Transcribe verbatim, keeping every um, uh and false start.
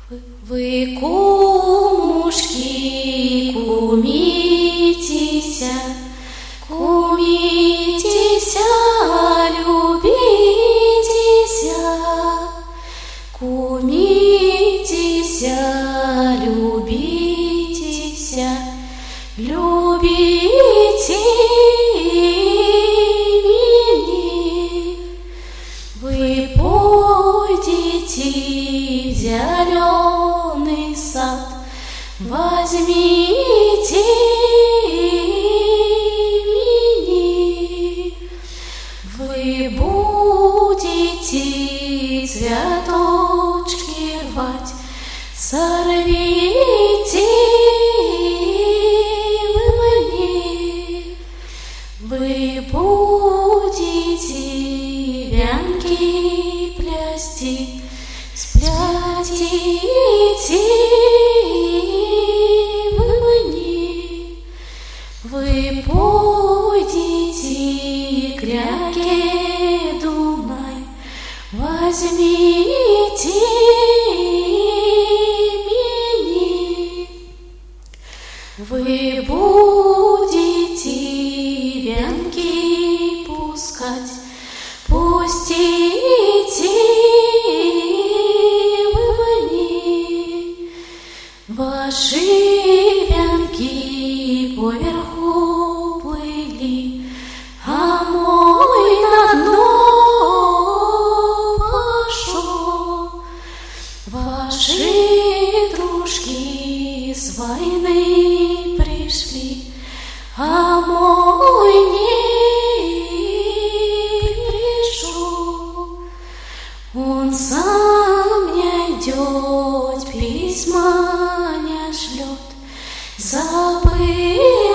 Вы, кумушки, кумитеся, кумитеся, любитеся, кумитеся, любитеся, любите меня. Вы пойдите в зеленый сад, возьмите меня. Вы будете цветочки рвать, сорвите вы мне. Вы будете вянки плясти, сплетите вы мне. Вы пойдете к реке Дунай, возьмите меня. Вы будете вянки пускать, пустите вы мне. Ваши вянки поверху плыли, а мой на дно пошел. Ваши дружки с войны пришли, а мой не пришел. Он сам не идет, письма не шлет, забыл